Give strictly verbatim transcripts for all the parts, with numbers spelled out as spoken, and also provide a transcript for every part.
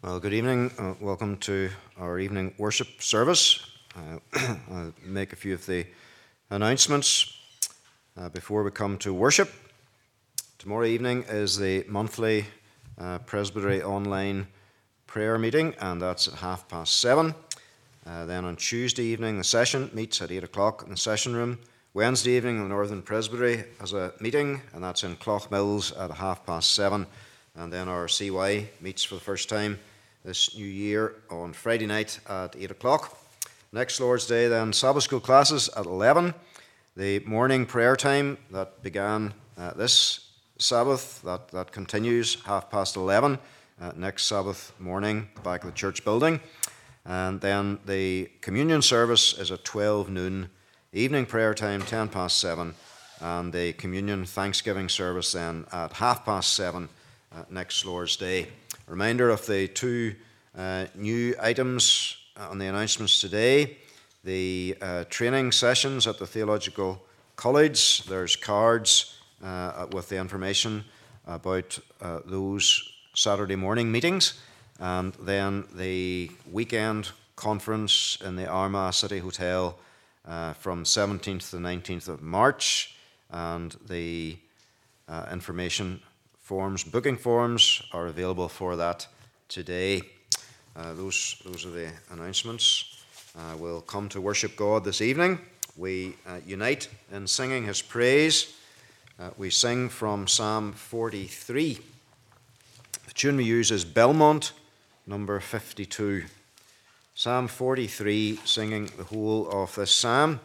Well, good evening. Uh, welcome to our evening worship service. Uh, I'll make a few of the announcements uh, before we come to worship. Tomorrow evening is the monthly uh, Presbytery online prayer meeting, and that's at half past seven. Uh, then on Tuesday evening, the session meets at eight o'clock in the session room. Wednesday evening, the Northern Presbytery has a meeting, and that's in Cloughmills at half past seven. And then our C Y meets for the first time this new year on Friday night at eight o'clock. Next Lord's Day, then, Sabbath school classes at eleven. The morning prayer time that began uh, this Sabbath, that, that continues half past eleven uh, next Sabbath morning back at the church building. And then the communion service is at twelve noon. Evening prayer time, ten past seven. And the communion thanksgiving service then at half past seven uh, next Lord's Day. Reminder of the two uh, new items on the announcements today. The uh, training sessions at the Theological College. There's cards uh, with the information about uh, those Saturday morning meetings. And then the weekend conference in the Armagh City Hotel uh, from seventeenth to nineteenth of March. And the uh, information forms, booking forms are available for that today. Uh, those, those are the announcements. Uh, we'll come to worship God this evening. We uh, unite in singing His praise. Uh, we sing from Psalm forty-three. The tune we use is Belmont, number fifty-two. Psalm forty-three, singing the whole of this psalm.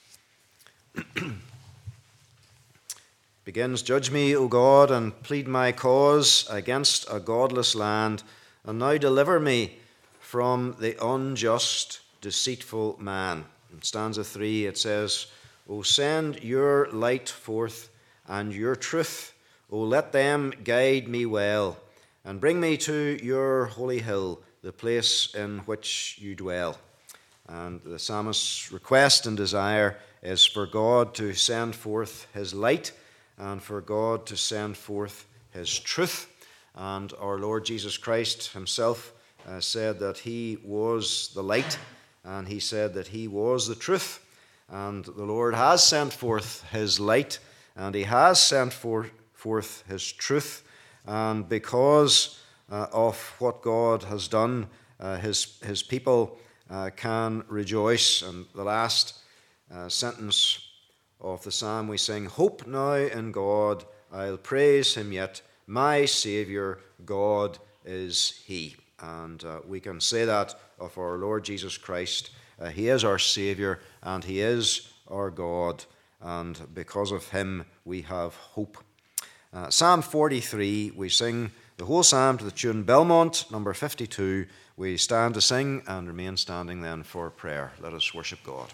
Begins, Judge me, O God, and plead my cause against a godless land, and now deliver me from the unjust, deceitful man. In stanza three it says, O send your light forth and your truth, O let them guide me well, and bring me to your holy hill, the place in which you dwell. And the psalmist's request and desire is for God to send forth His light, and for God to send forth His truth. And our Lord Jesus Christ Himself uh, said that He was the light, and He said that He was the truth. And the Lord has sent forth His light, and He has sent for, forth His truth. And because uh, of what God has done, uh, His, His people uh, can rejoice. And the last uh, sentence of the psalm we sing, Hope now in God, I'll praise Him yet, my Saviour, God is He. And uh, we can say that of our Lord Jesus Christ. Uh, he is our Saviour, and He is our God, and because of Him we have hope. Uh, Psalm forty-three, we sing the whole psalm to the tune Belmont, number fifty-two. We stand to sing and remain standing then for prayer. Let us worship God.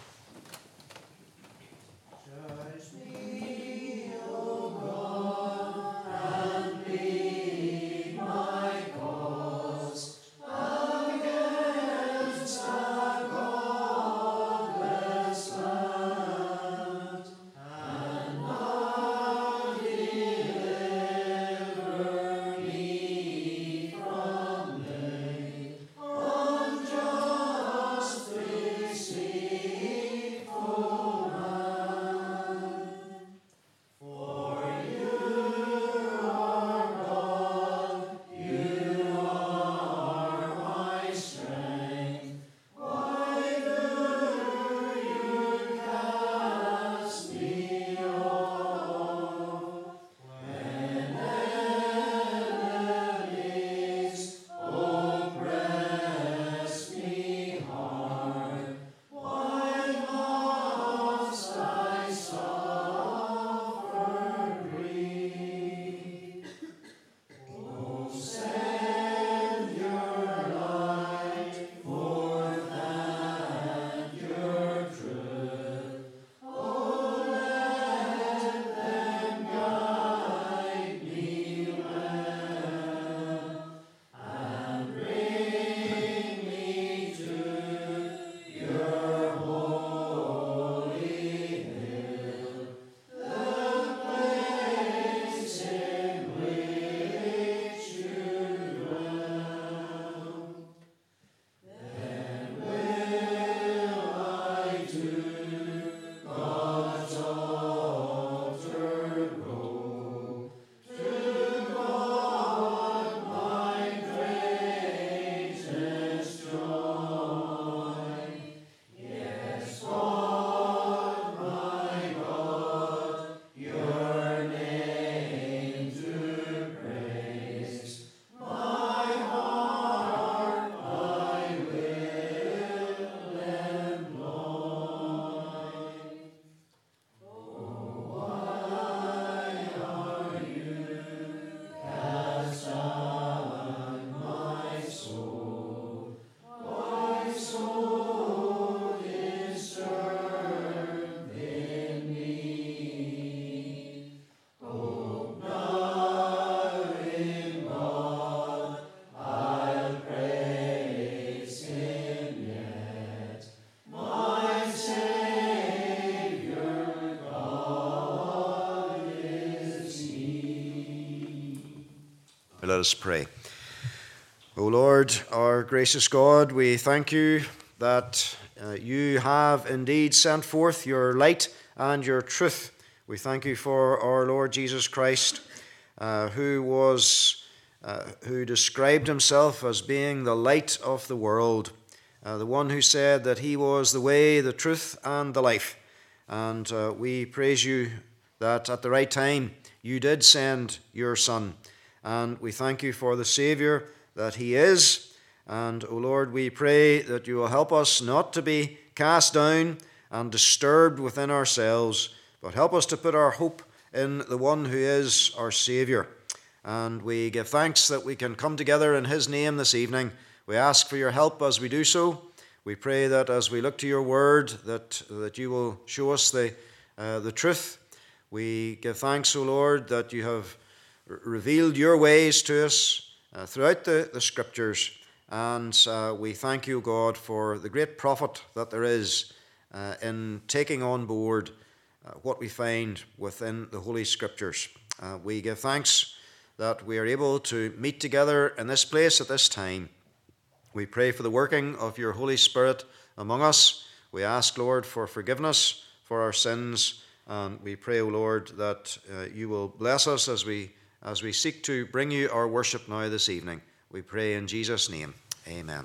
Let us pray. O Lord, our gracious God, we thank you that uh, you have indeed sent forth your light and your truth. We thank you for our Lord Jesus Christ, uh, who was, uh, who described himself as being the light of the world, uh, the one who said that he was the way, the truth, and the life. And uh, we praise you that at the right time you did send your Son. And we thank you for the Saviour that he is. And, O Lord, we pray that you will help us not to be cast down and disturbed within ourselves, but help us to put our hope in the one who is our Saviour. And we give thanks that we can come together in his name this evening. We ask for your help as we do so. We pray that as we look to your word, that, that you will show us the, uh, the truth. We give thanks, O Lord, that you have r- revealed your ways to us uh, throughout the, the Scriptures. And uh, we thank you, God, for the great profit that there is uh, in taking on board uh, what we find within the Holy Scriptures. Uh, we give thanks that we are able to meet together in this place at this time. We pray for the working of your Holy Spirit among us. We ask, Lord, for forgiveness for our sins. And we pray, O Lord, that uh, you will bless us as we, as we seek to bring you our worship now this evening. We pray in Jesus' name. Amen.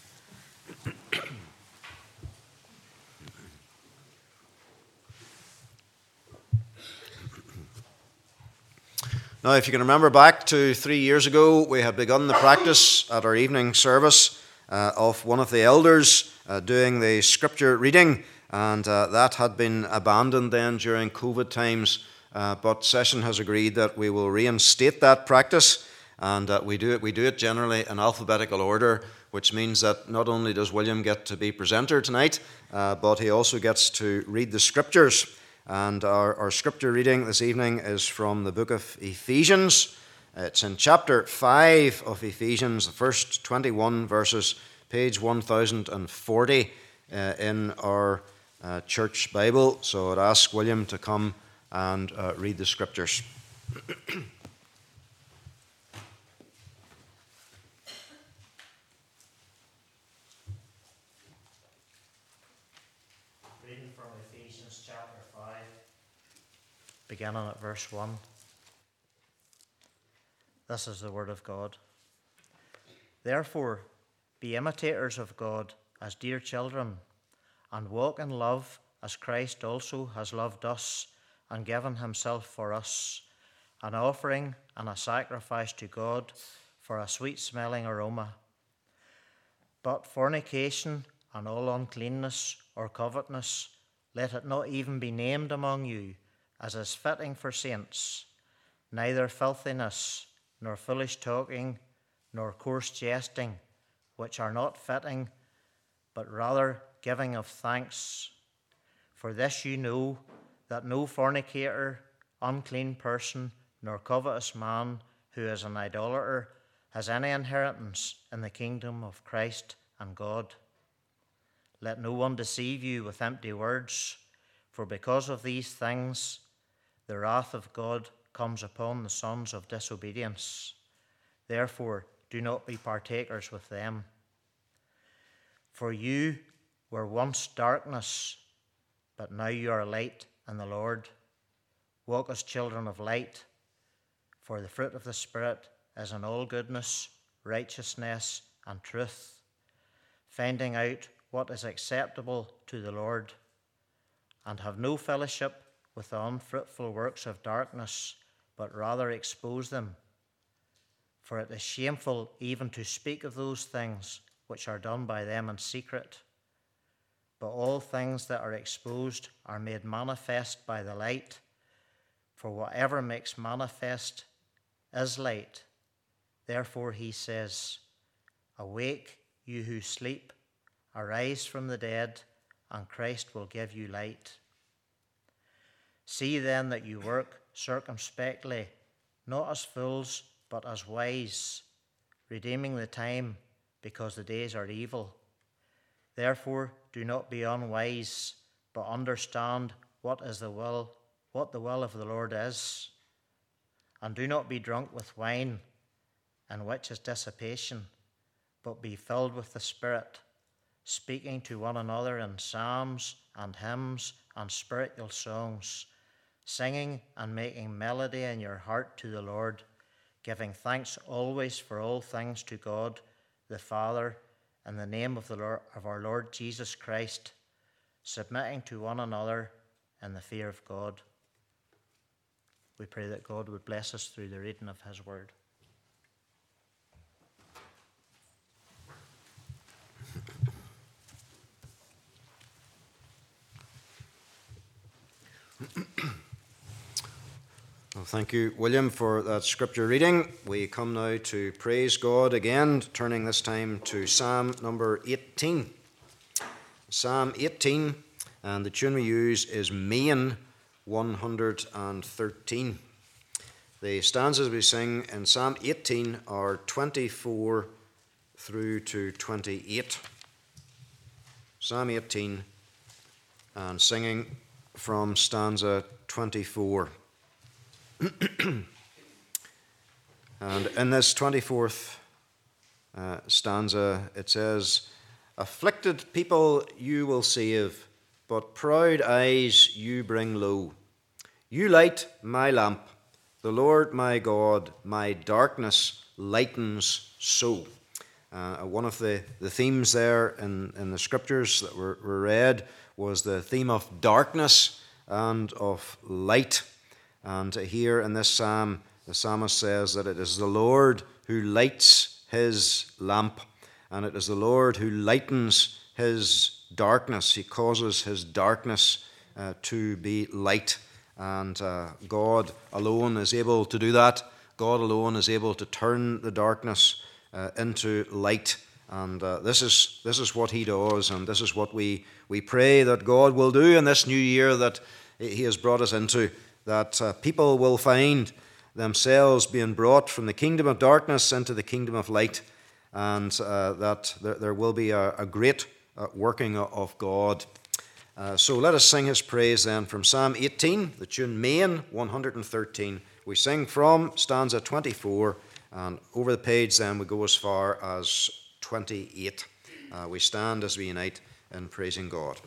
Now, if you can remember back to three years ago, we had begun the practice at our evening service uh, of one of the elders uh, doing the scripture reading, and uh, that had been abandoned then during COVID times, uh, but Session has agreed that we will reinstate that practice, and uh, we do it, we do it generally in alphabetical order, which means that not only does William get to be presenter tonight, uh, but he also gets to read the scriptures. And our, our scripture reading this evening is from the book of Ephesians. It's in chapter five of Ephesians, the first twenty-one verses, page one thousand forty uh, in our uh, church Bible. So I'd ask William to come and uh, read the scriptures. Beginning at verse one. This is the word of God. Therefore, be imitators of God as dear children, and walk in love as Christ also has loved us and given himself for us, an offering and a sacrifice to God for a sweet-smelling aroma. But fornication and all uncleanness or covetousness, let it not even be named among you, as is fitting for saints, neither filthiness, nor foolish talking, nor coarse jesting, which are not fitting, but rather giving of thanks. For this you know, that no fornicator, unclean person, nor covetous man, who is an idolater, has any inheritance in the kingdom of Christ and God. Let no one deceive you with empty words, for because of these things the wrath of God comes upon the sons of disobedience. Therefore, do not be partakers with them. For you were once darkness, but now you are light in the Lord. Walk as children of light, for the fruit of the Spirit is in all goodness, righteousness, and truth, finding out what is acceptable to the Lord, and have no fellowship with the unfruitful works of darkness, but rather expose them. For it is shameful even to speak of those things which are done by them in secret. But all things that are exposed are made manifest by the light, for whatever makes manifest is light. Therefore he says, awake, you who sleep, arise from the dead, and Christ will give you light. See then that you work circumspectly, not as fools, but as wise, redeeming the time, because the days are evil. Therefore do not be unwise, but understand what is the will, what the will of the Lord is. And do not be drunk with wine, in which is dissipation, but be filled with the Spirit, speaking to one another in psalms and hymns and spiritual songs, singing and making melody in your heart to the Lord, giving thanks always for all things to God the Father, in the name of the Lord, of our Lord Jesus Christ, submitting to one another in the fear of God. We pray that God would bless us through the reading of his word. Well, thank you, William, for that scripture reading. We come now to praise God again, turning this time to Psalm number eighteen. Psalm eighteen, and the tune we use is Main one hundred thirteen. The stanzas we sing in Psalm eighteen are twenty-four through to twenty-eight. Psalm eighteen, and singing from stanza twenty-four. And in this twenty-fourth uh, stanza, it says, "Afflicted people you will save, but proud eyes you bring low. You light my lamp, the Lord my God, my darkness lightens so." Uh, one of the, the themes there in, in the scriptures that were, were read was the theme of darkness and of light. And here in this psalm, the psalmist says that it is the Lord who lights his lamp, and it is the Lord who lightens his darkness. He causes his darkness uh, to be light, and uh, God alone is able to do that. God alone is able to turn the darkness uh, into light, and uh, this is this is what he does, and this is what we, we pray that God will do in this new year that he has brought us into, that uh, people will find themselves being brought from the kingdom of darkness into the kingdom of light, and uh, that there, there will be a, a great uh, working of God. Uh, so let us sing his praise then from Psalm eighteen, the tune Main one hundred thirteen. We sing from stanza twenty-four, and over the page then we go as far as twenty-eight. Uh, we stand as we unite in praising God.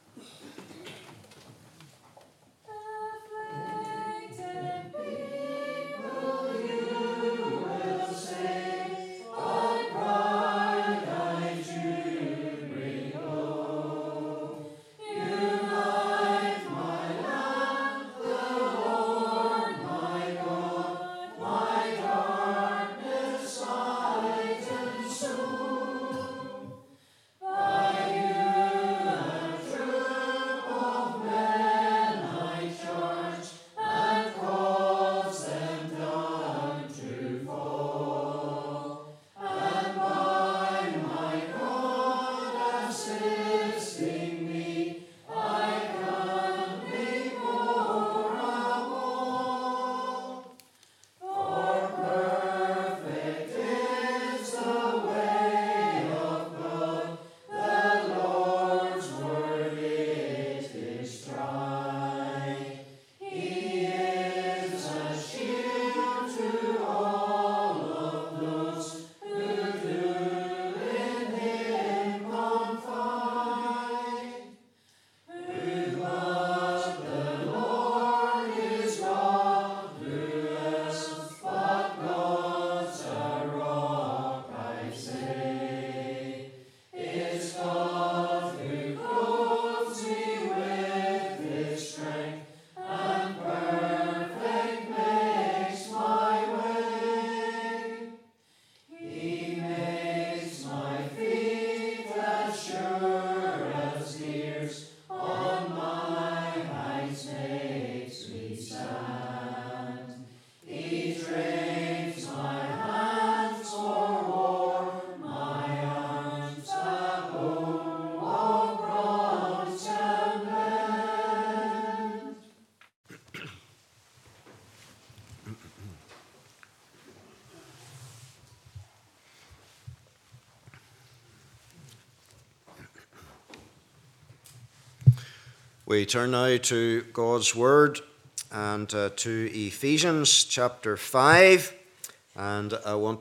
We turn now to God's Word and uh, to Ephesians chapter five, and I want to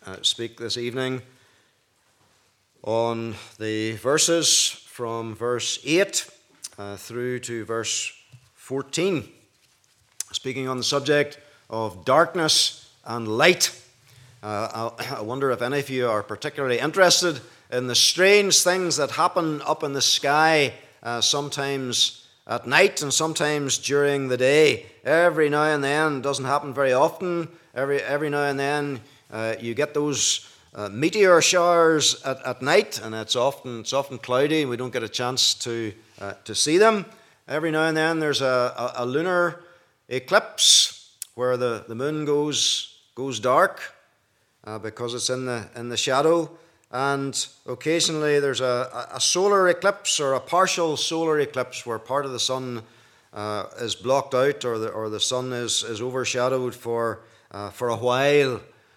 uh, speak this evening on the verses from verse eight uh, through to verse fourteen, speaking on the subject of darkness and light. Uh, I, I wonder if any of you are particularly interested in the strange things that happen up in the sky, uh, sometimes at night and sometimes during the day. Every now and then, it doesn't happen very often, every, every now and then uh, you get those uh, meteor showers at, at night, and it's often, it's often cloudy and we don't get a chance to, uh, to see them. Every now and then there's a, a, a lunar eclipse where the, the moon goes, goes dark uh, because it's in the, in the shadow. And occasionally there's a, a solar eclipse or a partial solar eclipse where part of the sun uh, is blocked out, or the, or the sun is, is overshadowed for, uh, for a while.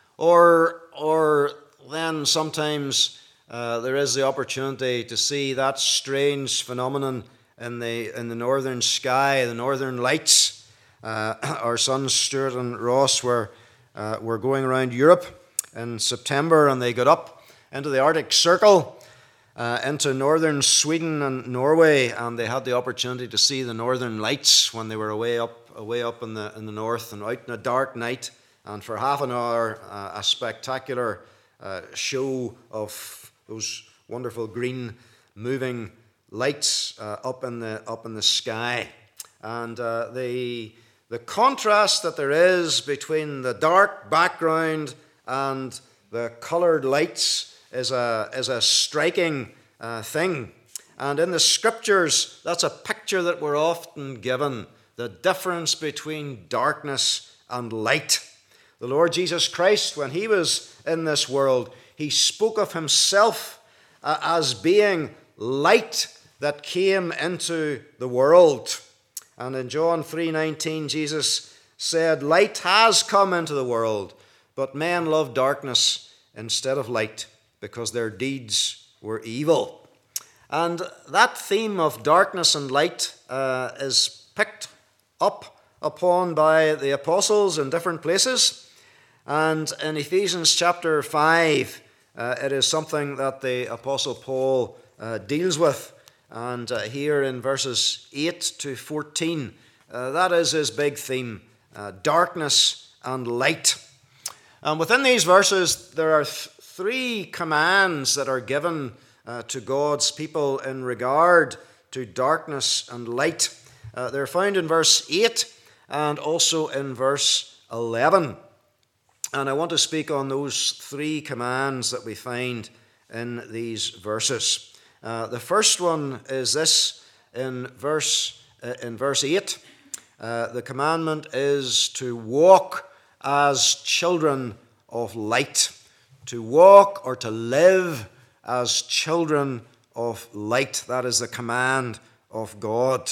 Or, or then sometimes uh, there is the opportunity to see that strange phenomenon in the, in the northern sky, the northern lights. Uh, our sons Stuart and Ross were, uh, were going around Europe in September, and they got up into the Arctic Circle, uh, into northern Sweden and Norway, and they had the opportunity to see the northern lights when they were away up, away up in the in the north, and out in a dark night. And for half an hour, uh, a spectacular uh, show of those wonderful green moving lights uh, up in the up in the sky, and uh, the the contrast that there is between the dark background and the coloured lights is a, is a striking uh, thing. And in the scriptures, that's a picture that we're often given, the difference between darkness and light. The Lord Jesus Christ, when he was in this world, he spoke of himself uh, as being light that came into the world. And in John three nineteen, Jesus said, "Light has come into the world, but men love darkness instead of light, because their deeds were evil." And that theme of darkness and light uh, is picked up upon by the apostles in different places. And in Ephesians chapter five, uh, it is something that the apostle Paul uh, deals with. And uh, here in verses eight to fourteen, uh, that is his big theme, uh, darkness and light. And within these verses, there are th- three commands that are given uh, to God's people in regard to darkness and light. Uh, they're found in verse eight and also in verse eleven. And I want to speak on those three commands that we find in these verses. Uh, the first one is this in verse, uh, in verse eight. Uh, the commandment is to walk as children of light, to walk or to live as children of light. That is the command of God.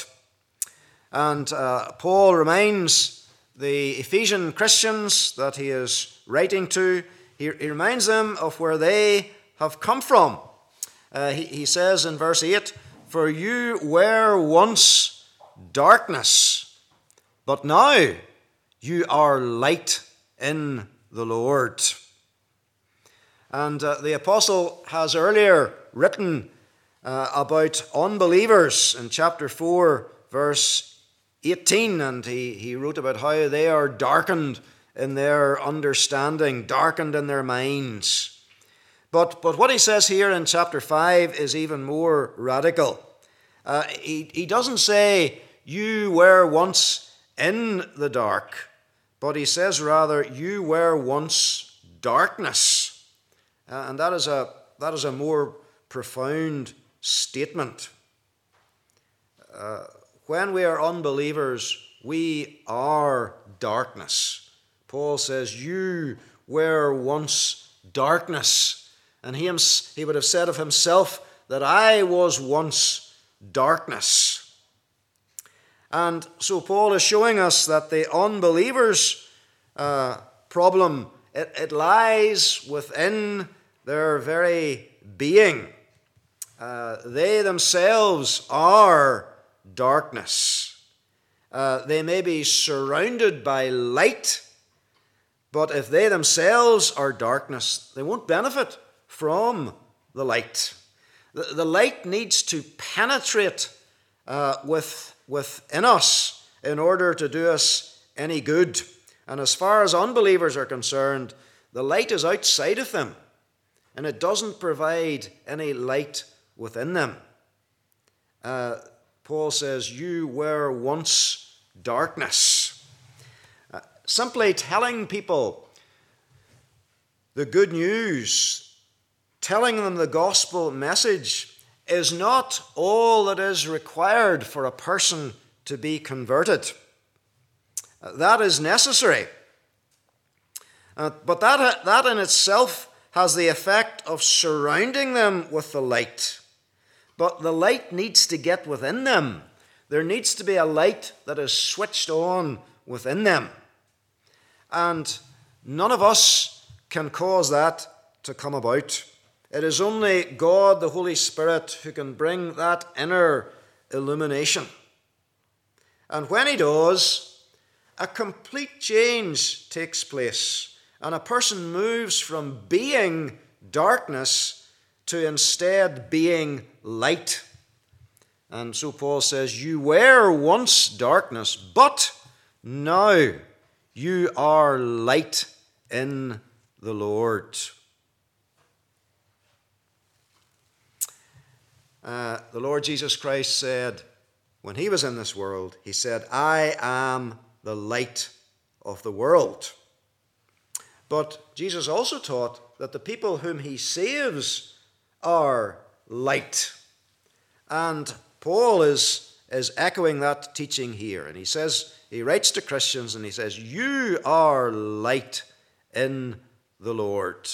And uh, Paul reminds the Ephesian Christians that he is writing to, he, he reminds them of where they have come from. Uh, he, he says in verse eight, "For you were once darkness, but now you are light in the Lord." And uh, the apostle has earlier written uh, about unbelievers in chapter four, verse eighteen, and he, he wrote about how they are darkened in their understanding, darkened in their minds. But, but what he says here in chapter five is even more radical. Uh, he, he doesn't say, "You were once in the dark," but he says rather, "You were once darkness." Uh, and that is a that is a more profound statement. Uh, when we are unbelievers, we are darkness. Paul says, "You were once darkness." And he, he would have said of himself that I was once darkness. And so Paul is showing us that the unbelievers' uh, problem, it, it lies within their very being. Uh, they themselves are darkness. Uh, they may be surrounded by light, But if they themselves are darkness, they won't benefit from the light. The, the light needs to penetrate uh, with, within us in order to do us any good. And as far as unbelievers are concerned, the light is outside of them, and it doesn't provide any light within them. Uh, Paul says, you were once darkness. Uh, simply telling people the good news, telling them the gospel message, is not all that is required for a person to be converted. Uh, that is necessary. Uh, but that, that in itself has the effect of surrounding them with the light. But the light needs to get within them. There needs to be a light that is switched on within them. And none of us can cause that to come about. It is only God, the Holy Spirit, who can bring that inner illumination. And when he does, a complete change takes place, and a person moves from being darkness to instead being light. And so Paul says, you were once darkness, but now you are light in the Lord. Uh, the Lord Jesus Christ said, when he was in this world, he said, I am the light of the world. But Jesus also taught that the people whom he saves are light. And Paul is, is echoing that teaching here. And he says, he writes to Christians and he says, you are light in the Lord.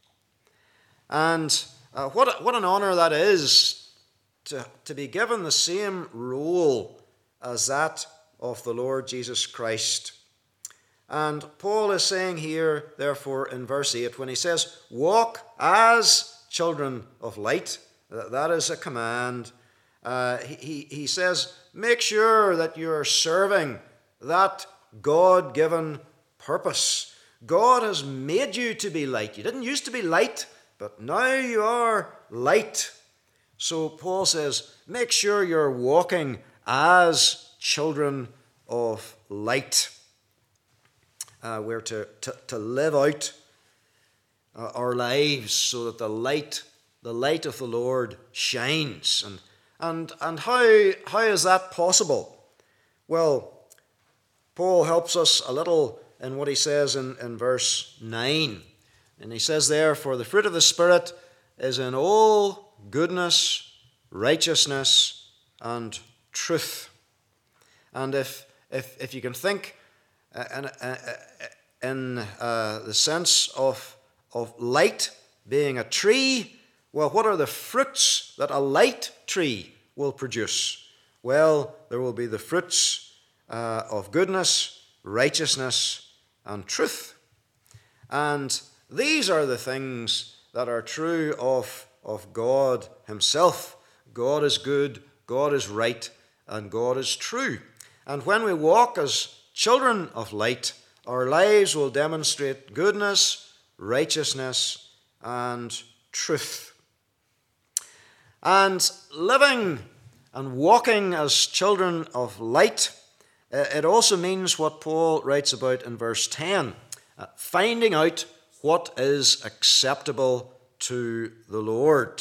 And uh, what, a, what an honor that is to, to be given the same role as that of the Lord Jesus Christ. And Paul is saying here, therefore, in verse eight, when he says, walk as children of light, that is a command. Uh, he, he says, make sure that you're serving that God-given purpose. God has made you to be light. You didn't used to be light, but now you are light. So Paul says, make sure you're walking as children of light. Uh, we're to, to, to live out uh, our lives so that the light, the light of the Lord shines. And, and, and how, how is that possible? Well, Paul helps us a little in what he says in, in verse nine. And he says there, for the fruit of the Spirit is in all goodness, righteousness, and truth. And if, if, if you can think uh, in, uh, in uh, the sense of, of light being a tree, well, what are the fruits that a light tree will produce? Well, there will be the fruits uh, of goodness, righteousness, and truth. And these are the things that are true of, of God himself. God is good, God is right, and God is true. And when we walk as children of light, our lives will demonstrate goodness, righteousness, and truth. And living and walking as children of light, it also means what Paul writes about in verse ten, uh, finding out what is acceptable to the Lord.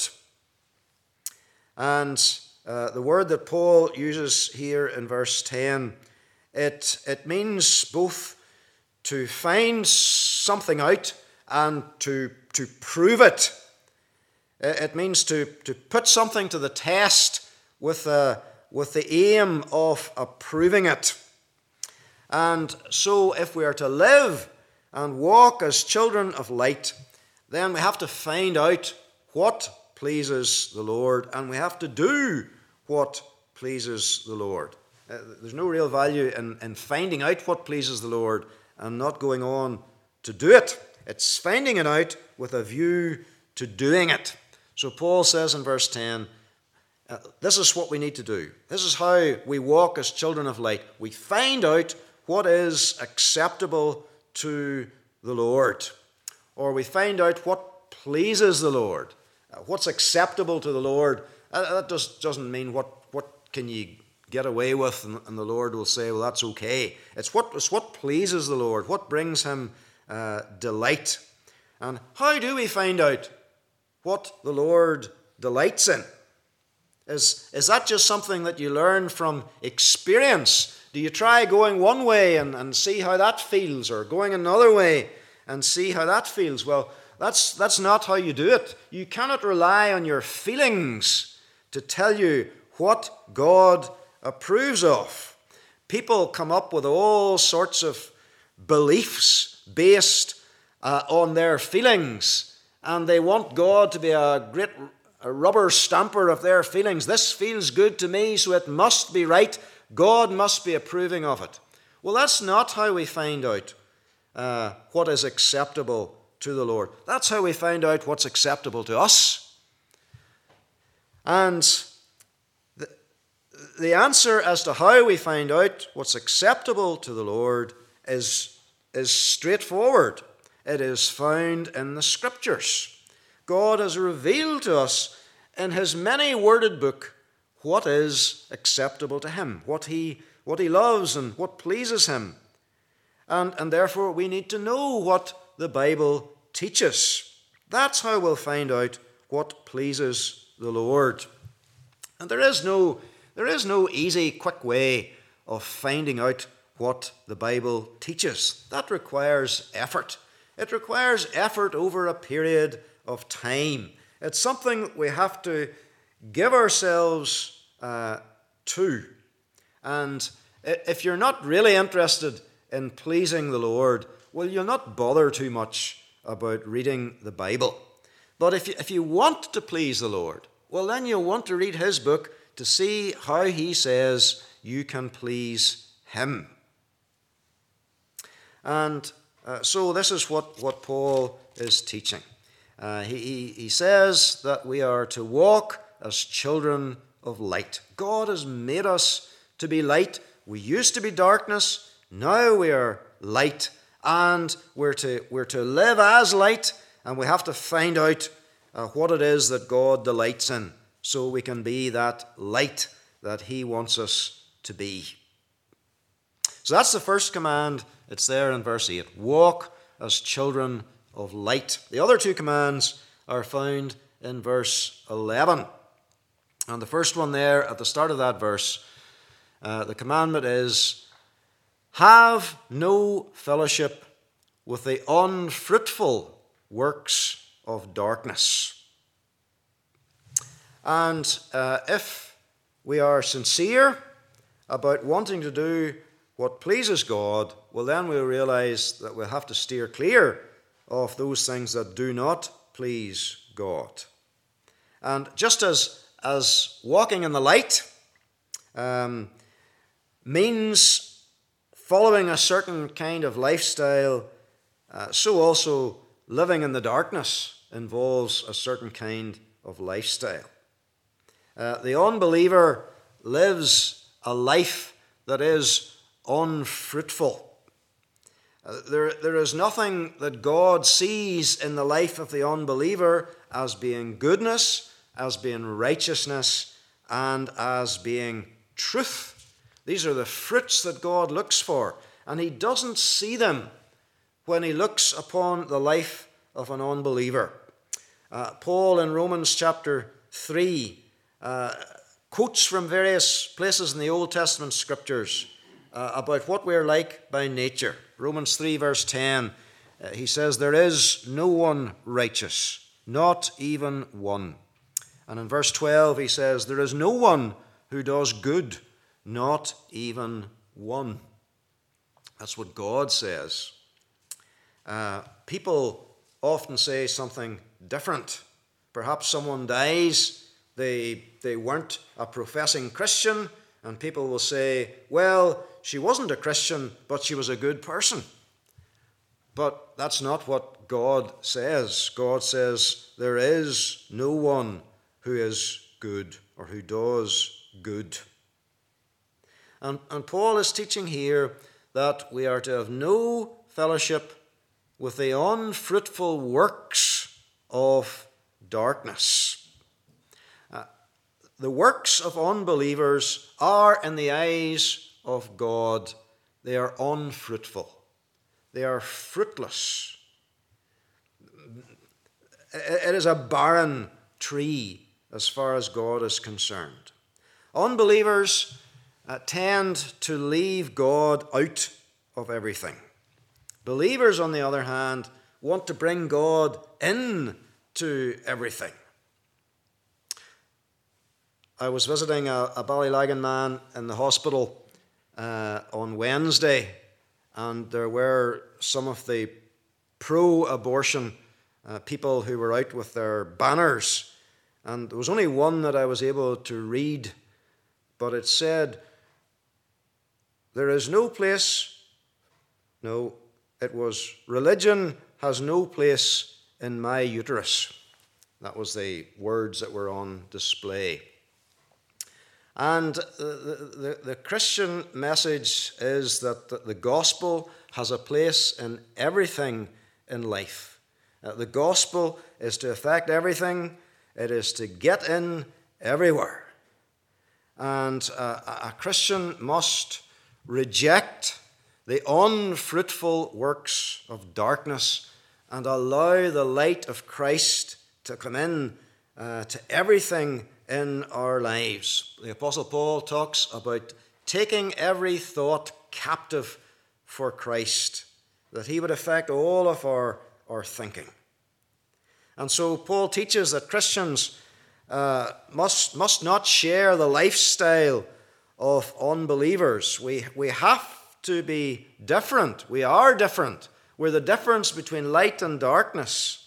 And uh, the word that Paul uses here in verse ten, it, it means both to find something out and to, to prove it. It means to, to put something to the test with, a, with the aim of approving it. And so if we are to live and walk as children of light, then we have to find out what pleases the Lord, and we have to do what pleases the Lord. Uh, there's no real value in, in finding out what pleases the Lord and not going on to do it. It's finding it out with a view to doing it. So Paul says in verse ten, uh, this is what we need to do. This is how we walk as children of light. We find out what is acceptable to the Lord, or we find out what pleases the Lord, uh, what's acceptable to the Lord. Uh, that just doesn't mean what, what can you get away with, and, and the Lord will say, well, that's okay. It's what, it's what pleases the Lord, what brings him uh, delight. And how do we find out what the Lord delights in? Is, is that just something that you learn from experience? Do you try going one way and, and see how that feels, or going another way and see how that feels? Well, that's, that's not how you do it. You cannot rely on your feelings to tell you what God approves of. People come up with all sorts of beliefs based uh, on their feelings, and they want God to be a great a rubber stamper of their feelings. This feels good to me, so it must be right. God must be approving of it. Well, that's not how we find out uh, what is acceptable to the Lord. That's how we find out what's acceptable to us. And the, the answer as to how we find out what's acceptable to the Lord is, is straightforward. It is found in the Scriptures. God has revealed to us in his many-worded book what is acceptable to him, what he, what he loves and what pleases him. And, and therefore we need to know what the Bible teaches. That's how we'll find out what pleases the Lord. And there is no, there is no easy, quick way of finding out what the Bible teaches. That requires effort. It requires effort over a period of time. It's something we have to give ourselves uh, to. And if you're not really interested in pleasing the Lord, well, you'll not bother too much about reading the Bible. But if you, if you want to please the Lord, well, then you'll want to read his book to see how he says you can please him. And uh, so this is what, what Paul is teaching. Uh, he, he, he says that we are to walk as children of light. God has made us to be light. We used to be darkness. Now we are light. And we're to, we're to live as light. And we have to find out uh, what it is that God delights in, so we can be that light that he wants us to be. So that's the first command. It's there in verse eight. Walk as children of light. The other two commands are found in verse eleven. And the first one there at the start of that verse, uh, the commandment is, have no fellowship with the unfruitful works of darkness. And uh, if we are sincere about wanting to do what pleases God, well, then we'll realize that we'll have to steer clear of those things that do not please God. And just as, as walking in the light um, means following a certain kind of lifestyle, uh, so also living in the darkness involves a certain kind of lifestyle. Uh, the unbeliever lives a life that is unfruitful. Uh, there, there is nothing that God sees in the life of the unbeliever as being goodness, as being righteousness, and as being truth. These are the fruits that God looks for, and he doesn't see them when he looks upon the life of an unbeliever. Uh, Paul in Romans chapter three uh, quotes from various places in the Old Testament scriptures uh, about what we're like by nature. Romans three verse ten, uh, he says, there is no one righteous, not even one. And in verse twelve he says, there is no one who does good, not even one. That's what God says. Uh, people often say something different. Perhaps someone dies, they, they weren't a professing Christian, and people will say, well, she wasn't a Christian, but she was a good person. But that's not what God says. God says there is no one who is good or who does good. And, and Paul is teaching here that we are to have no fellowship with the unfruitful works of darkness. Uh, the works of unbelievers are, in the eyes of God, they are unfruitful. They are fruitless. It is a barren tree as far as God is concerned. Unbelievers uh, tend to leave God out of everything. Believers, on the other hand, want to bring God in to everything. I was visiting a, a Ballylagan man in the hospital uh, on Wednesday, and there were some of the pro-abortion uh, people who were out with their banners, and there was only one that I was able to read, but it said, "There is no place," no, it was, "religion has no place in my uterus." That was the words that were on display. And the, the, the Christian message is that the gospel has a place in everything in life. Uh, the gospel is to affect everything. It is to get in everywhere. And uh, a Christian must reject the unfruitful works of darkness and allow the light of Christ to come in uh, to everything in our lives. The Apostle Paul talks about taking every thought captive for Christ, that he would affect all of our, our thinking. And so Paul teaches that Christians uh, must, must not share the lifestyle of unbelievers. We, we have to be different. We are different. We're the difference between light and darkness.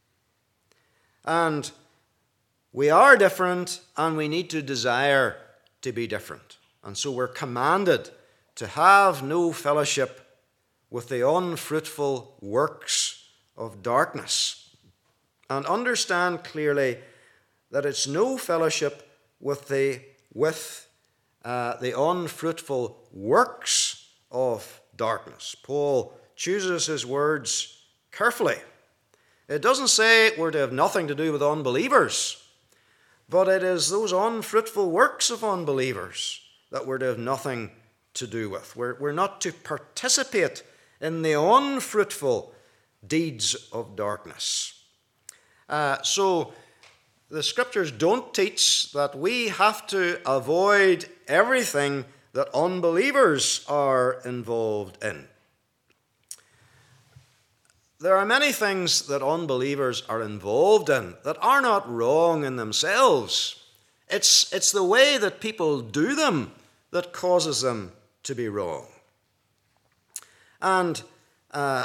And we are different, and we need to desire to be different. And so we're commanded to have no fellowship with the unfruitful works of darkness. And understand clearly that it's no fellowship with the, with, uh, the unfruitful works of darkness. Paul chooses his words carefully. It doesn't say we're to have nothing to do with unbelievers, but it is those unfruitful works of unbelievers that we're to have nothing to do with. We're, we're not to participate in the unfruitful deeds of darkness. Uh, so the scriptures don't teach that we have to avoid everything that unbelievers are involved in. There are many things that unbelievers are involved in that are not wrong in themselves. It's, it's the way that people do them that causes them to be wrong. And uh,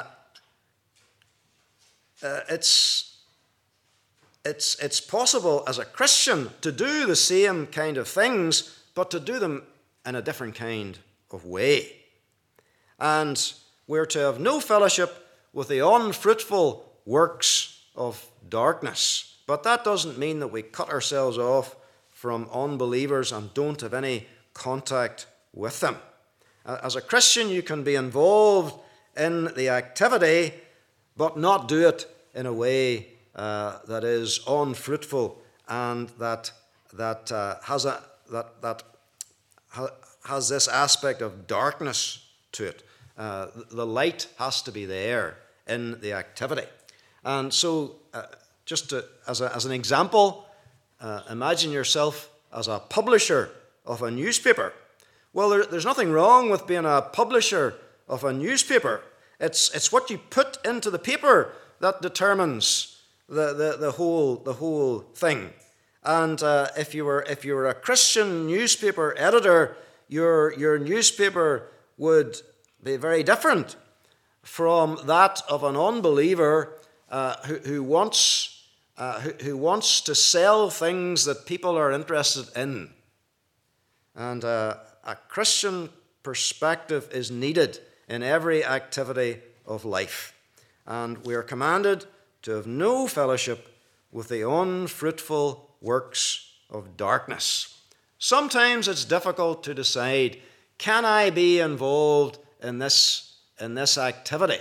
uh, it's, it's, it's possible as a Christian to do the same kind of things, but to do them in a different kind of way. And we're to have no fellowship with the unfruitful works of darkness. But that doesn't mean that we cut ourselves off from unbelievers and don't have any contact with them. As a Christian, you can be involved in the activity, but not do it in a way uh, that is unfruitful and that that uh, has a that that ha, has this aspect of darkness to it. Uh, the light has to be there in the activity. And so, uh, just to, as, a, as an example, uh, imagine yourself as a publisher of a newspaper. Well, there, there's nothing wrong with being a publisher of a newspaper. It's, it's what you put into the paper that determines the, the, the, whole, the whole thing. And uh, if you were if you were a Christian newspaper editor, your, your newspaper would be very different from that of an unbeliever uh, who, who wants uh, who, who wants to sell things that people are interested in. And uh, a Christian perspective is needed in every activity of life. And we are commanded to have no fellowship with the unfruitful works of darkness. Sometimes it's difficult to decide, can I be involved in this, in this activity?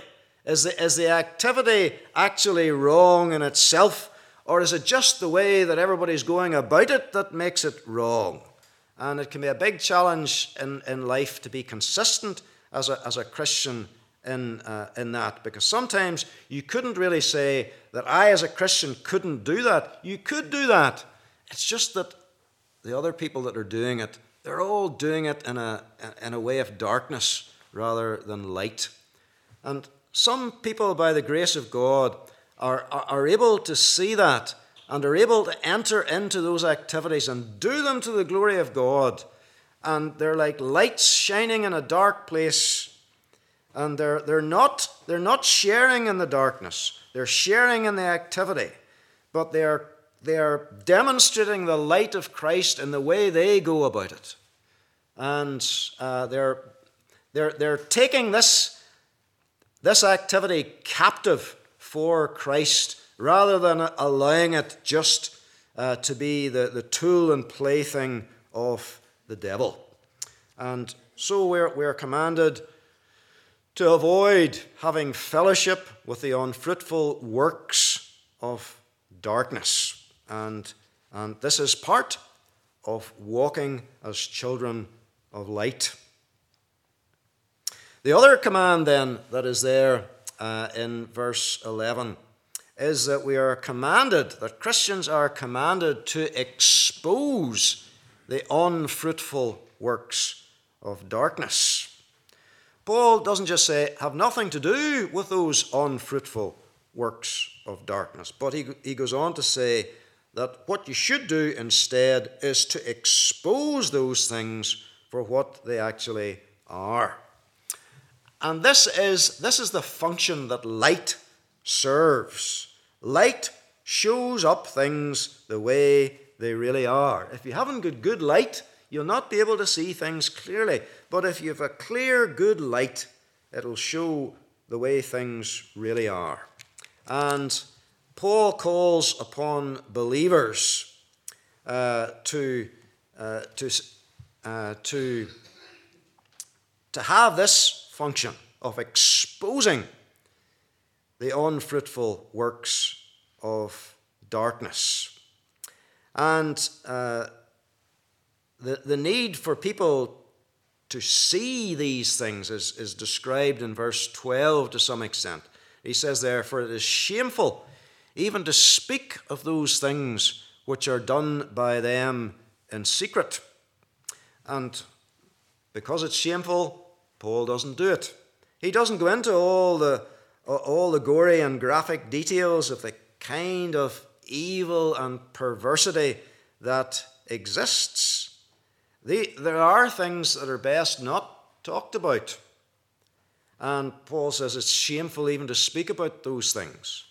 Is the, is the activity actually wrong in itself, or is it just the way that everybody's going about it that makes it wrong? And it can be a big challenge in, in life to be consistent as a, as a Christian in, uh, in that, because sometimes you couldn't really say that I as a Christian couldn't do that. You could do that. It's just that the other people that are doing it, they're all doing it in a, in a way of darkness rather than light. And some people, by the grace of God, are, are, are able to see that and are able to enter into those activities and do them to the glory of God. And they're like lights shining in a dark place. And they're, they're, not, they're not sharing in the darkness. They're sharing in the activity. But they're, they're demonstrating the light of Christ in the way they go about it. And uh, they're, they're, they're taking this, this activity captive for Christ, rather than allowing it just uh, to be the, the tool and plaything of the devil. And so we're, we're commanded to avoid having fellowship with the unfruitful works of darkness. And, and this is part of walking as children of light. The other command then that is there uh, in verse eleven is that we are commanded, that Christians are commanded to expose the unfruitful works of darkness. Paul doesn't just say, have nothing to do with those unfruitful works of darkness, but he, he goes on to say that what you should do instead is to expose those things for what they actually are. And this is, this is the function that light serves. Light shows up things the way they really are. If you haven't got good light, you'll not be able to see things clearly. But if you have a clear, good light, it'll show the way things really are. And Paul calls upon believers uh, to, uh, to, uh, to, to have this function of exposing the unfruitful works of darkness. And uh, the, the need for people to see these things is, is described in verse twelve to some extent. He says there, for it is shameful even to speak of those things which are done by them in secret. And because it's shameful, Paul doesn't do it. He doesn't go into all the all the gory and graphic details of the kind of evil and perversity that exists. The, there are things that are best not talked about. And Paul says it's shameful even to speak about those things.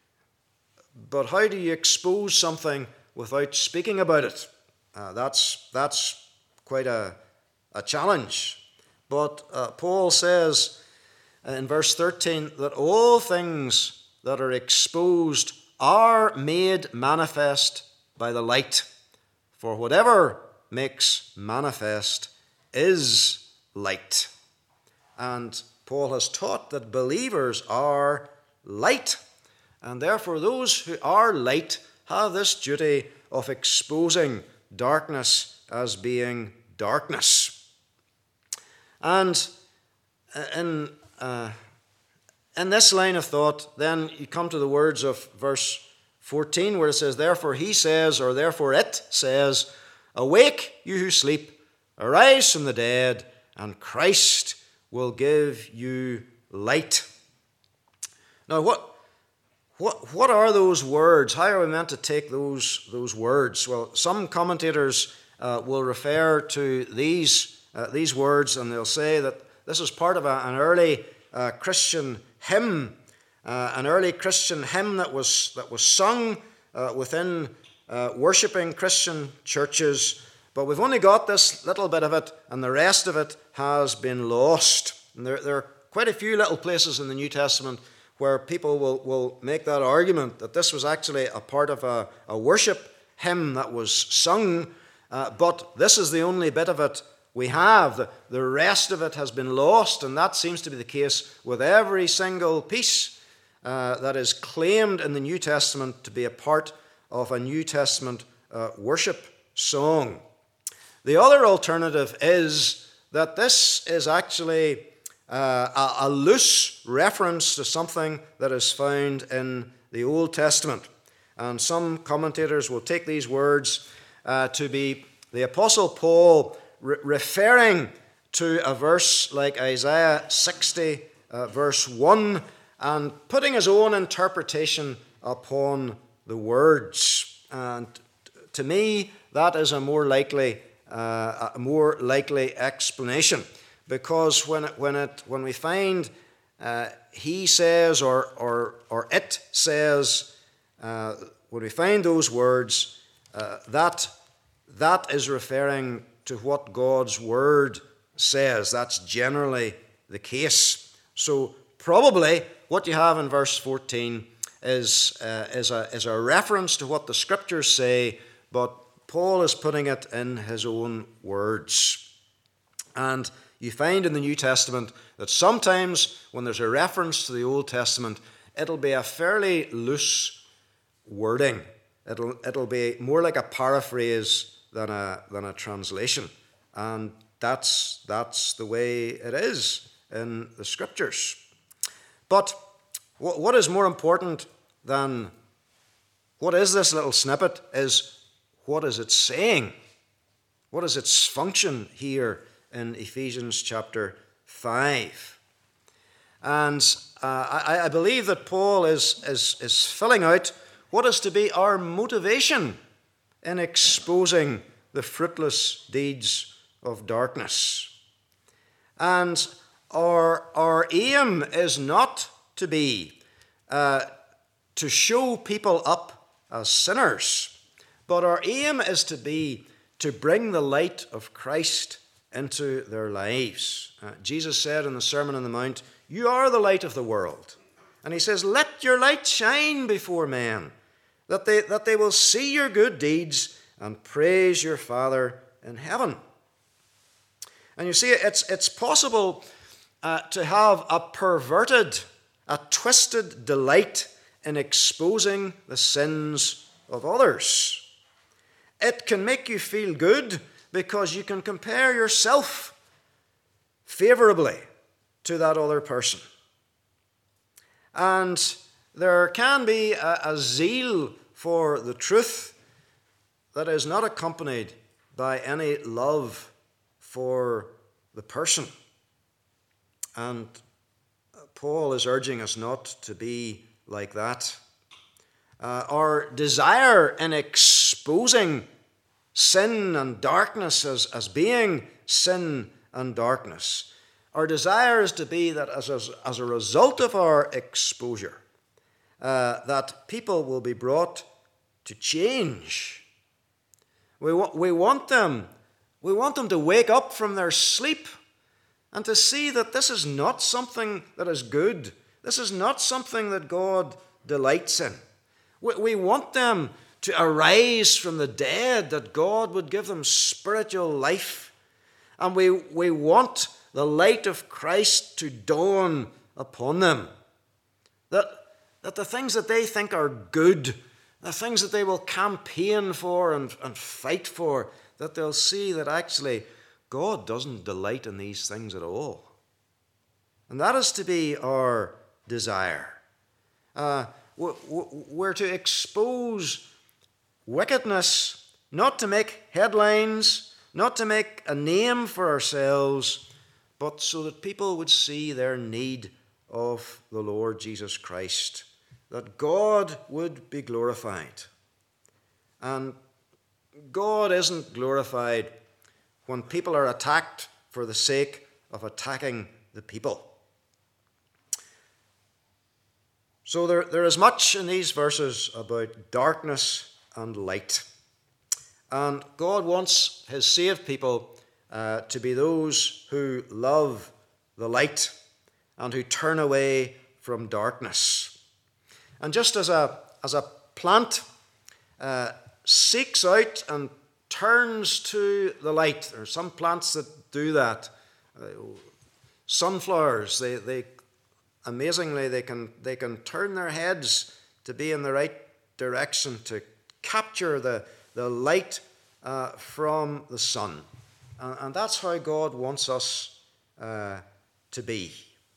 But how do you expose something without speaking about it? Uh, that's, that's quite a, a challenge. But uh, Paul says in verse thirteen that all things that are exposed are made manifest by the light. For whatever makes manifest is light. And Paul has taught that believers are light. And therefore those who are light have this duty of exposing darkness as being darkness. And in, uh, in this line of thought, then you come to the words of verse fourteen, where it says, therefore he says, or therefore it says, awake, you who sleep, arise from the dead, and Christ will give you light. Now, what, what, what are those words? How are we meant to take those, those words? Well, some commentators uh, will refer to these, uh, these words, and they'll say that this is part of a, an early uh, Christian hymn, uh, an early Christian hymn that was, that was sung uh, within uh, worshipping Christian churches. But we've only got this little bit of it, and the rest of it has been lost. And there, there are quite a few little places in the New Testament where people will, will make that argument that this was actually a part of a, a worship hymn that was sung, uh, but this is the only bit of it we have. The, the rest of it has been lost, and that seems to be the case with every single piece uh, that is claimed in the New Testament to be a part of a New Testament uh, worship song. The other alternative is that this is actually uh, a, a loose reference to something that is found in the Old Testament. And some commentators will take these words uh, to be the Apostle Paul re- referring to a verse like Isaiah sixty, uh, verse one, and putting his own interpretation upon the words. And to me, that is a more likely, uh, a more likely explanation, because when it, when it when we find uh, he says or or or it says. Uh, when we find those words, uh, that, that is referring to what God's Word says. That's generally the case. So probably what you have in verse fourteen is, uh, is, a, is a reference to what the Scriptures say, but Paul is putting it in his own words. And you find in the New Testament that sometimes when there's a reference to the Old Testament, it'll be a fairly loose wording. It'll it'll be more like a paraphrase than a than a translation, and that's that's the way it is in the Scriptures. But what, what is more important than what is this little snippet is what is it saying? What is its function here in Ephesians chapter five? And uh, I, I believe that Paul is is is filling out what is to be our motivation in exposing the fruitless deeds of darkness. And our, our aim is not to be uh, to show people up as sinners, but our aim is to be to bring the light of Christ into their lives. Uh, Jesus said in the Sermon on the Mount, "You are the light of the world." And he says, "Let your light shine before men, that they, that they will see your good deeds and praise your Father in heaven." And you see, it's, it's possible uh, to have a perverted, a twisted delight in exposing the sins of others. It can make you feel good because you can compare yourself favorably to that other person. And there can be a, a zeal for the truth that is not accompanied by any love for the person. And Paul is urging us not to be like that. Uh, our desire in exposing sin and darkness as, as being sin and darkness, our desire is to be that as a, as a result of our exposure, uh, that people will be brought to change. We, wa- we want them, we want them to wake up from their sleep and to see that this is not something that is good. This is not something that God delights in. We, we want them to arise from the dead, that God would give them spiritual life. And we, we want the light of Christ to dawn upon them. That, that the things that they think are good, the things that they will campaign for and, and fight for, that they'll see that actually God doesn't delight in these things at all. And that is to be our desire. Uh, we're to expose wickedness, not to make headlines, not to make a name for ourselves, but so that people would see their need of the Lord Jesus Christ, that God would be glorified. And God isn't glorified when people are attacked for the sake of attacking the people. So there, there is much in these verses about darkness and light. And God wants his saved people uh, to be those who love the light and who turn away from darkness. And just as a, as a plant uh, seeks out and turns to the light. There are some plants that do that. Uh, sunflowers, they, they amazingly, they can, they can turn their heads to be in the right direction, to capture the, the light uh, from the sun. And, and that's how God wants us uh, to be.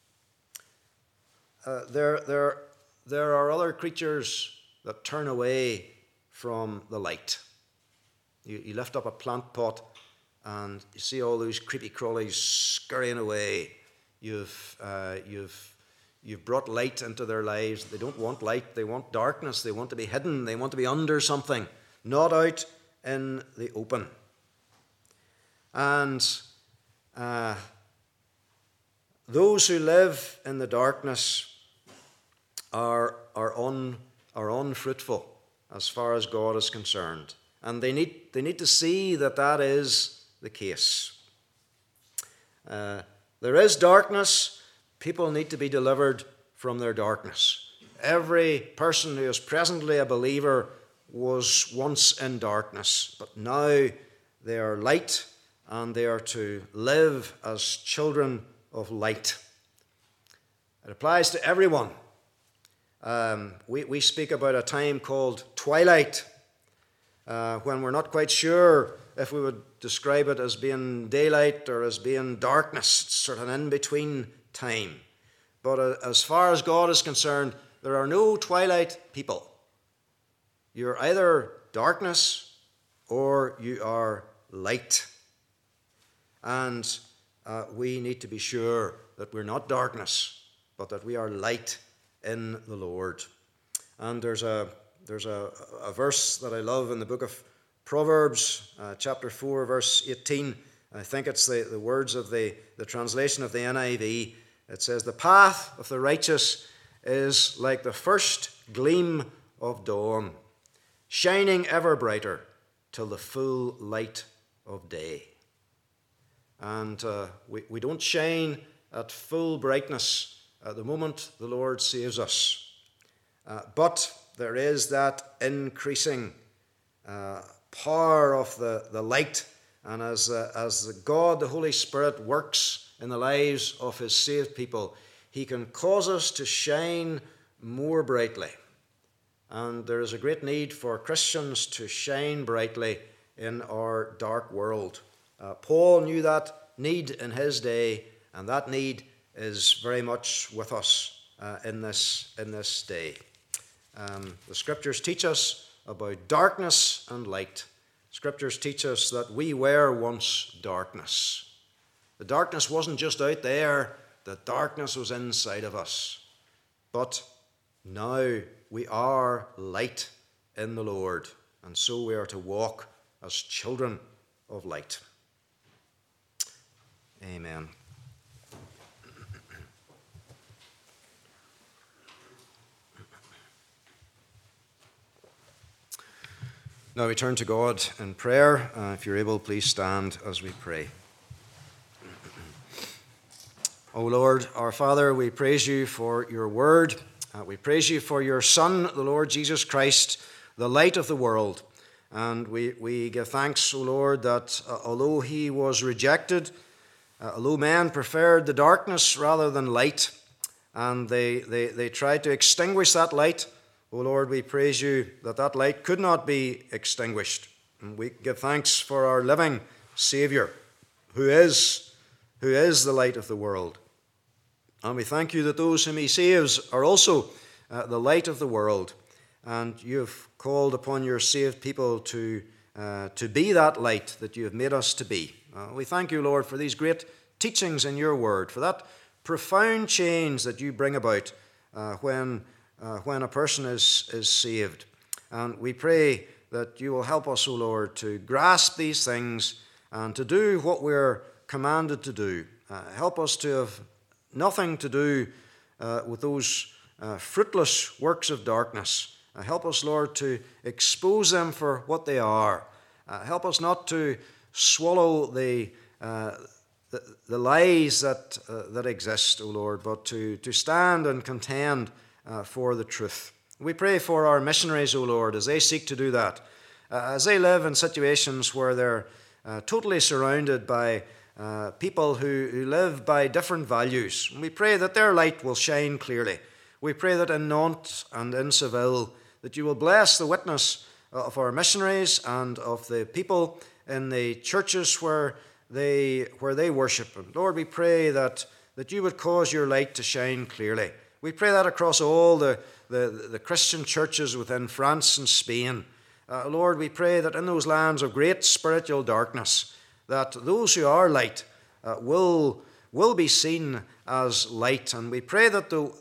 Uh, there, there, there are other creatures that turn away from the light. You, you lift up a plant pot and you see all those creepy crawlies scurrying away. You've, uh, you've, you've brought light into their lives. They don't want light. They want darkness. They want to be hidden. They want to be under something, not out in the open. And uh, those who live in the darkness are, are, un, are unfruitful as far as God is concerned. And they need, they need to see that that is the case. Uh, there is darkness. People need to be delivered from their darkness. Every person who is presently a believer was once in darkness, but now they are light and they are to live as children of light. It applies to everyone. Um, we, we speak about a time called twilight, uh, when we're not quite sure if we would describe it as being daylight or as being darkness. It's sort of an in-between time. But uh, as far as God is concerned, there are no twilight people. You're either darkness or you are light. And uh, we need to be sure that we're not darkness, but that we are light in the Lord. And there's a there's a, a verse that I love in the book of Proverbs, uh, chapter four, verse eighteen. I think it's the, the words of the, the translation of the N I V. It says, "The path of the righteous is like the first gleam of dawn, shining ever brighter till the full light of day." And uh, we, we don't shine at full brightness at the moment the Lord saves us. Uh, but there is that increasing uh, power of the, the light. And as, uh, as the God, the Holy Spirit, works in the lives of his saved people, he can cause us to shine more brightly. And there is a great need for Christians to shine brightly in our dark world. Uh, Paul knew that need in his day, and that need is very much with us uh, in this in this day. Um, the Scriptures teach us about darkness and light. Scriptures teach us that we were once darkness. The darkness wasn't just out there, the darkness was inside of us. But now we are light in the Lord, and so we are to walk as children of light. Amen. Now we turn to God in prayer. Uh, if you're able, please stand as we pray. O Lord, our Father, we praise you for your word. Uh, we praise you for your Son, the Lord Jesus Christ, the light of the world. And we, we give thanks, O Lord, that uh, although he was rejected, uh, although men preferred the darkness rather than light, and they, they, they tried to extinguish that light, O Lord, we praise you that that light could not be extinguished. And we give thanks for our living Saviour, who is, who is the light of the world. And we thank you that those whom he saves are also uh, the light of the world. And you have called upon your saved people to, uh, to be that light that you have made us to be. Uh, we thank you, Lord, for these great teachings in your word, for that profound change that you bring about uh, when Uh, when a person is, is saved. And we pray that you will help us, O Lord, to grasp these things and to do what we're commanded to do. Uh, help us to have nothing to do uh, with those uh, fruitless works of darkness. Uh, help us, Lord, to expose them for what they are. Uh, help us not to swallow the, uh, the, the lies that, uh, that exist, O Lord, but to, to stand and contend Uh, for the truth. We pray for our missionaries, O Lord, as they seek to do that. uh, as they live in situations where they're uh, totally surrounded by uh, people who, who live by different values. And we pray that their light will shine clearly. We pray that in Nantes and in Seville, that you will bless the witness of our missionaries and of the people in the churches where they where they worship. And Lord, we pray that, that you would cause your light to shine clearly. We pray that across all the, the, the Christian churches within France and Spain. Uh, Lord, we pray that in those lands of great spiritual darkness, that those who are light uh, will, will be seen as light. And we pray that the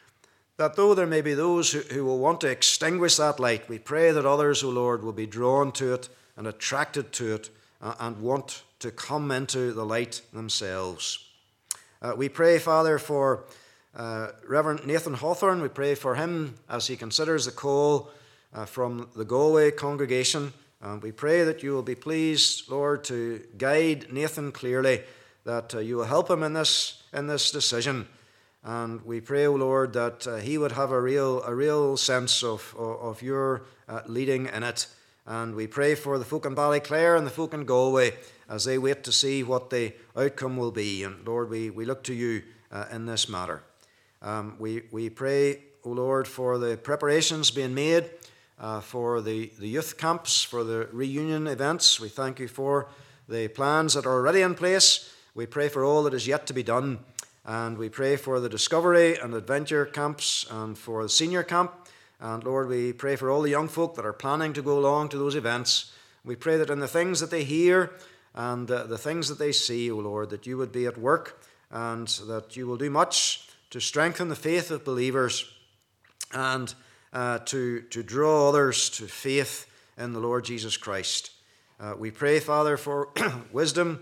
That though there may be those who, who will want to extinguish that light, we pray that others, O Lord, will be drawn to it and attracted to it uh, and want to come into the light themselves. Uh, we pray, Father, for uh, Reverend Nathan Hawthorne. We pray for him as he considers the call uh, from the Galway congregation. And we pray that you will be pleased, Lord, to guide Nathan clearly, that uh, you will help him in this, in this decision. And we pray, O Lord, that uh, he would have a real a real sense of, of, of your uh, leading in it. And we pray for the folk in Ballyclare and the folk in Galway as they wait to see what the outcome will be. And Lord, we, we look to you uh, in this matter. Um, we, we pray, O Lord, for the preparations being made uh, for the, the youth camps, for the reunion events. We thank you for the plans that are already in place. We pray for all that is yet to be done. And we pray for the Discovery and Adventure camps and for the senior camp. And Lord, we pray for all the young folk that are planning to go along to those events. We pray that in the things that they hear and uh, the things that they see, O Lord, that you would be at work and that you will do much to strengthen the faith of believers and uh, to, to draw others to faith in the Lord Jesus Christ. Uh, we pray, Father, for wisdom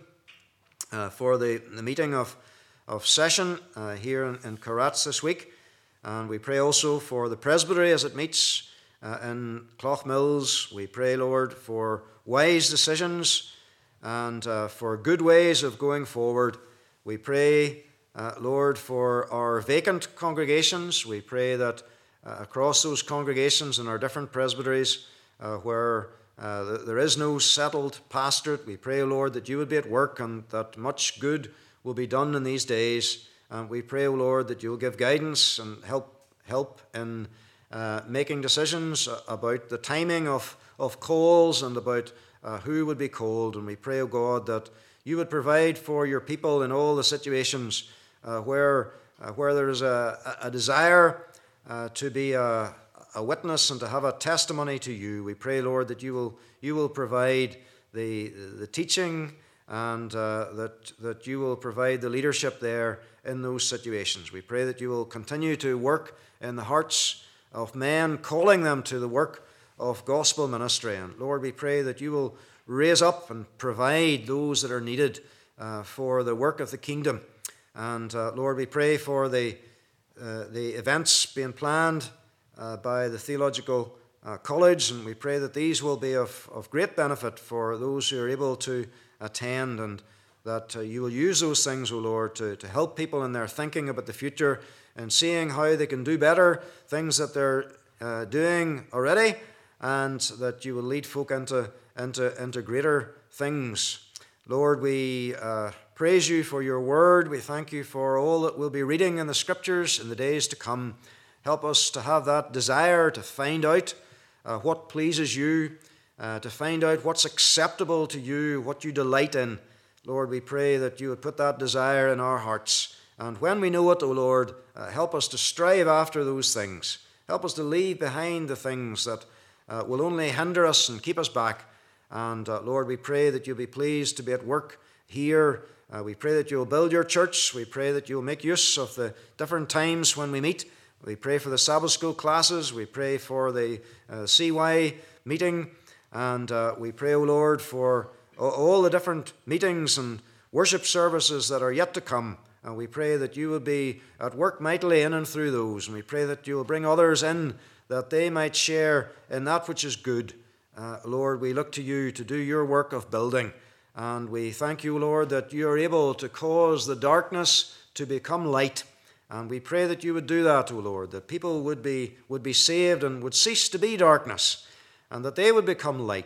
uh, for the, the meeting of of session uh, here in, in Carats this week. And we pray also for the presbytery as it meets uh, in Cloughmills. We pray, Lord, for wise decisions and uh, for good ways of going forward. We pray, uh, Lord, for our vacant congregations. We pray that uh, across those congregations in our different presbyteries uh, where uh, there is no settled pastorate, we pray, Lord, that you would be at work and that much good will be done in these days. And we pray, O Lord, that you'll give guidance and help help in uh, making decisions about the timing of, of calls and about uh, who would be called. And we pray, O God, that you would provide for your people in all the situations uh, where uh, where there is a, a desire uh, to be a, a witness and to have a testimony to you. We pray, Lord, that you will you will provide the the teaching and uh, that, that you will provide the leadership there in those situations. We pray that you will continue to work in the hearts of men, calling them to the work of gospel ministry. And Lord, we pray that you will raise up and provide those that are needed uh, for the work of the kingdom. And uh, Lord, we pray for the, uh, the events being planned uh, by the Theological uh, College, and we pray that these will be of, of great benefit for those who are able to attend, and that uh, you will use those things, O Lord, to, to help people in their thinking about the future and seeing how they can do better things that they're uh, doing already, and that you will lead folk into, into, into greater things. Lord, we uh, praise you for your word. We thank you for all that we'll be reading in the scriptures in the days to come. Help us to have that desire to find out uh, what pleases you, Uh, to find out what's acceptable to you, what you delight in. Lord, we pray that you would put that desire in our hearts. And when we know it, O Lord, uh, help us to strive after those things. Help us to leave behind the things that uh, will only hinder us and keep us back. And uh, Lord, we pray that you'll be pleased to be at work here. Uh, we pray that you'll build your church. We pray that you'll make use of the different times when we meet. We pray for the Sabbath school classes. We pray for the uh, C Y meeting. And uh, we pray, O Lord, for all the different meetings and worship services that are yet to come. And we pray that you will be at work mightily in and through those. And we pray that you will bring others in, that they might share in that which is good. Uh, Lord, we look to you to do your work of building. And we thank you, Lord, that you are able to cause the darkness to become light. And we pray that you would do that, O Lord, that people would be, would be saved and would cease to be darkness, and that they would become light,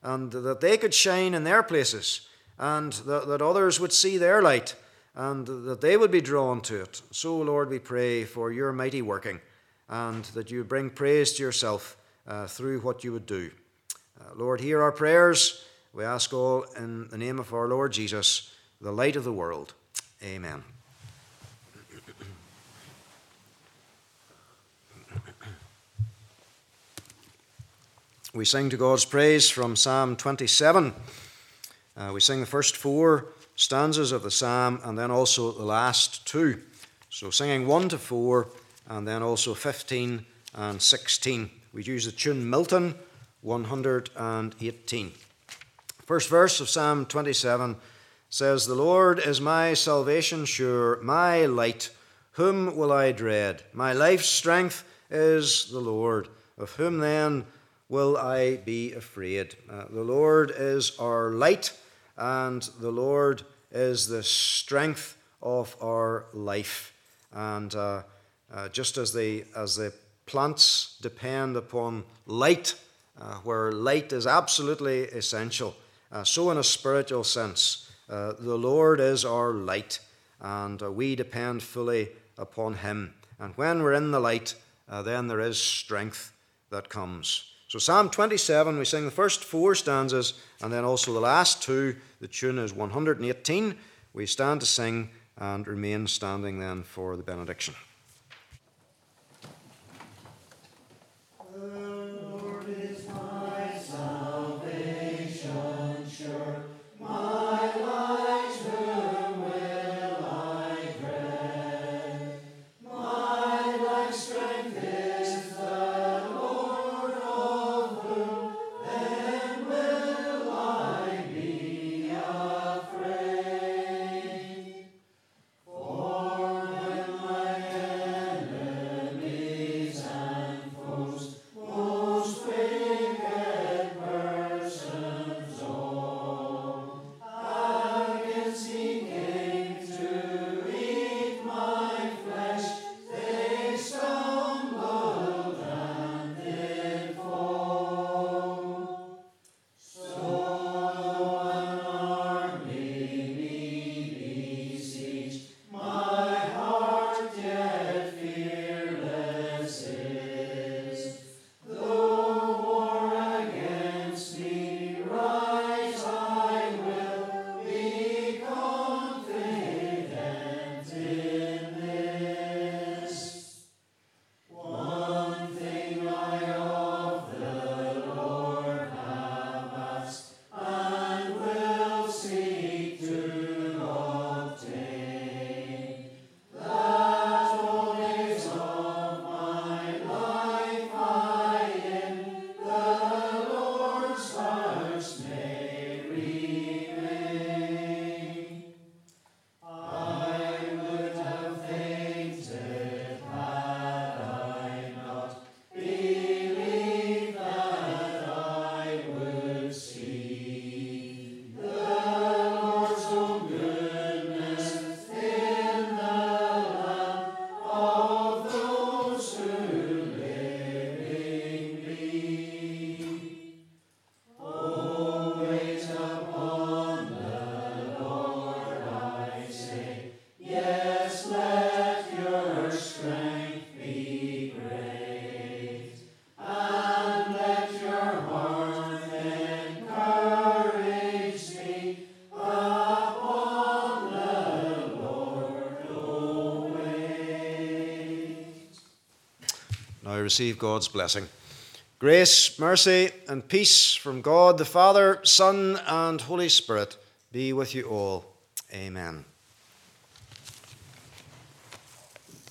and that they could shine in their places, and that, that others would see their light, and that they would be drawn to it. So, Lord, we pray for your mighty working, and that you would bring praise to yourself uh, through what you would do. Uh, Lord, hear our prayers. We ask all in the name of our Lord Jesus, the light of the world. Amen. We sing to God's praise from Psalm twenty-seven. Uh, we sing the first four stanzas of the psalm and then also the last two. So singing one to four and then also fifteen and sixteen. We use the tune Milton one hundred eighteen. First verse of Psalm twenty-seven says, "The Lord is my salvation sure, my light. Whom will I dread? My life's strength is the Lord. Of whom then will I be afraid?" Uh, the Lord is our light, and the Lord is the strength of our life. And uh, uh, just as the as the plants depend upon light, uh, where light is absolutely essential, uh, so in a spiritual sense, uh, the Lord is our light, and uh, we depend fully upon him. And when we're in the light, uh, then there is strength that comes. So Psalm twenty-seven, we sing the first four stanzas, and then also the last two. The tune is one hundred eighteen. We stand to sing and remain standing then for the benediction. Now receive God's blessing. Grace, mercy, and peace from God the Father, Son, and Holy Spirit be with you all. Amen.